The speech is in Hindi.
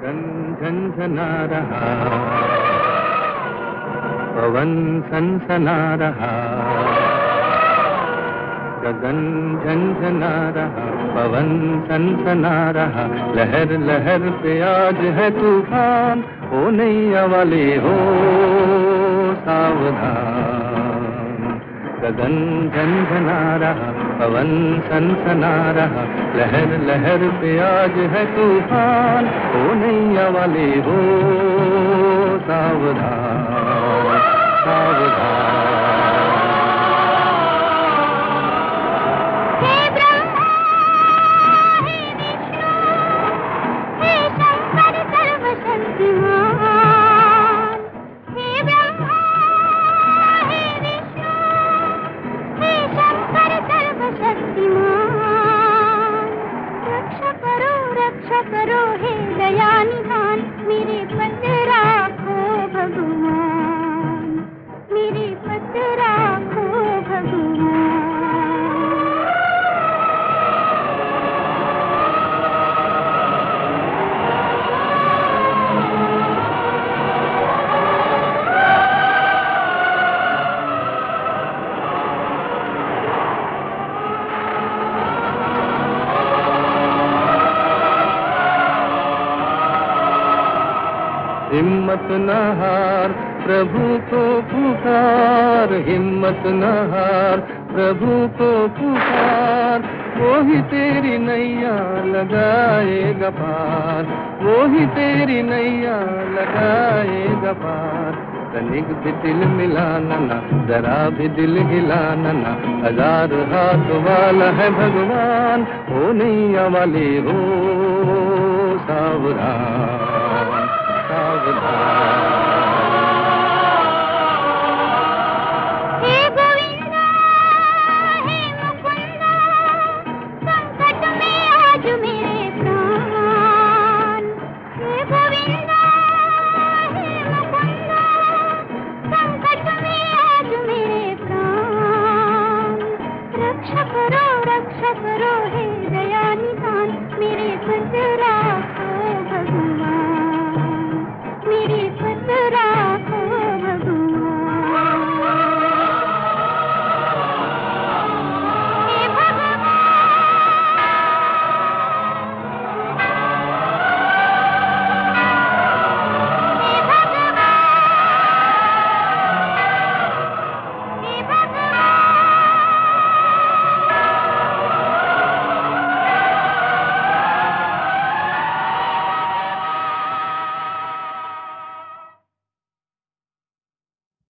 गगन झनझना रहा, पवन सनसना रहा, गगन झनझना रहा, पवन सनसना रहा, लहर लहर पे आज है तूफान, ओ नैया वाले हो सावधान। गगन झनझना रहा, पवन सनसना रहा, लहर लहर पे आज है तूफान, ओ नैया वाले हो सावधान सावधान। करो हे दया निधान, मेरे पद राखो भगवान, मेरे पद राखो भगवान। हिम्मत न हार, प्रभु को पुकार, हिम्मत न हार, प्रभु को पुकार, वो ही तेरी नैया लगाएगा पार, वो ही तेरी नैया लगाएगा पार। तनिक भी दिल मिलाना ना, जरा भी दिल हिलाना ना, हजार हाथ वाला है भगवान, ओ नैया वाले हो सावधान सावधान।